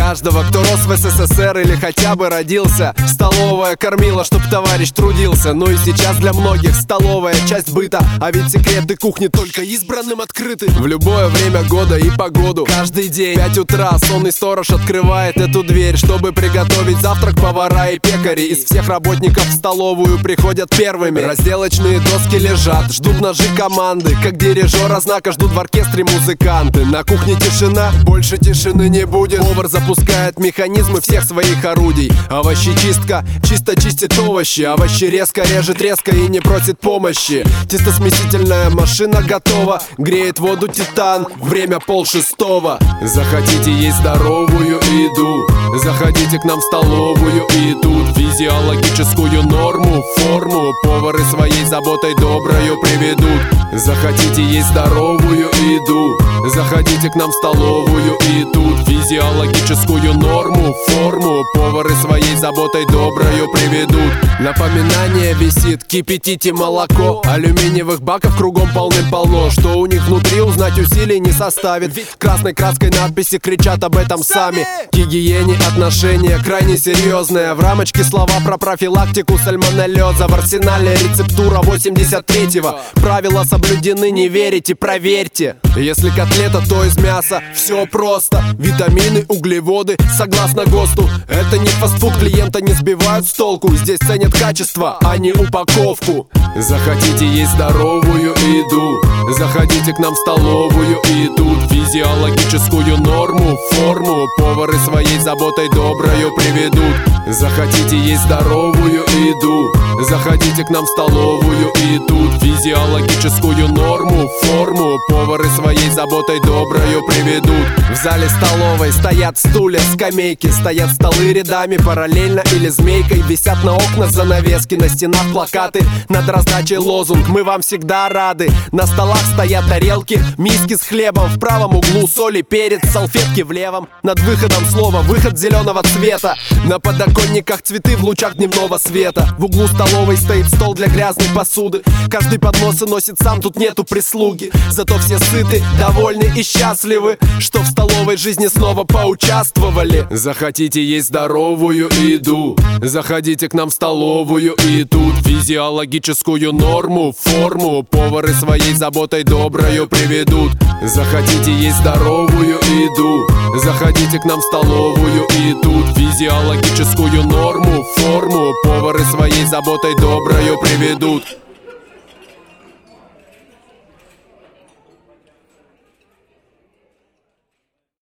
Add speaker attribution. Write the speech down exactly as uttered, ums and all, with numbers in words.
Speaker 1: каждого, кто рос в СССР или хотя бы родился, столовая кормила, чтоб товарищ трудился. Ну и сейчас для многих столовая часть быта, а ведь секреты кухни только избранным открыты. В любое время года и погоду, каждый день пять утра сонный сторож открывает эту дверь, чтобы приготовить завтрак. Повара и пекари из всех работников в столовую приходят первыми. Разделочные доски лежат, ждут ножи команды, как дирижера знака ждут в оркестре музыканты. На кухне тишина, больше тишины не будет. Повар запускает механизмы всех своих орудий. Овощечистка чисто чистит овощи, овощи резко режет резко и не просит помощи. Тестосмесительная машина готова, греет воду титан, время пол шестого. Захотите есть здоровую еду, заходите к нам в столовую, и тут физиологическую норму, форму повары своей заботой доброю приведут. Захотите есть здоровую еду, заходите к нам в столовую, и тут физиологическую норму, форму повары своей заботой доброю приведут. Напоминание висит: кипятите молоко. Алюминиевых баков кругом полным-полно. Что у них внутри, узнать усилий не составит. Красной краской надписи кричат об этом сами. К гигиене отношение крайне серьезное. В рамочке слова про профилактику сальмонеллеза. В арсенале рецептура восемьдесят третьего. Правила соблюдены, не верите, проверьте. Если котлета, то из мяса. Все просто. Витамины, углеводы, согласно ГОСТу. Это не фастфуд, клиента не сбивают с толку. Здесь ценят качество, а не упаковку. Захотите есть здоровую еду, заходите к нам в столовую, и тут физиологическую норму, форму повары своей заботой доброю приведут. Захотите есть здоровую еду, заходите к нам в столовую, и тут физиологическую норму, форму повары своей заботой доброю приведут. В зале столовой стоят стулья, скамейки, стоят столы рядами параллельно или змейкой. Висят на окнах занавески, на стенах плакаты, над раздачей лозунг: мы вам всегда рады. На столах стоят тарелки, миски с хлебом, в правом углу соль и перец, салфетки в левом. Над выходом слово «выход» зеленого цвета. На подоконниках цветы в лучах дневного света. В углу столовой стоит стол для грязной посуды. Каждый подносы носит сам, тут нету прислуги. Зато все сыты, довольны и счастливы, что в столовой жизни снова поучаствовали. Захотите есть здоровую еду, заходите к нам в столовую, и тут физиологическую норму, форму повары своей заботой доброю приведут. Захотите есть здоровую еду, заходите к нам в столовую, и тут физиологическую норму, форму повары своей заботой доброю приведут.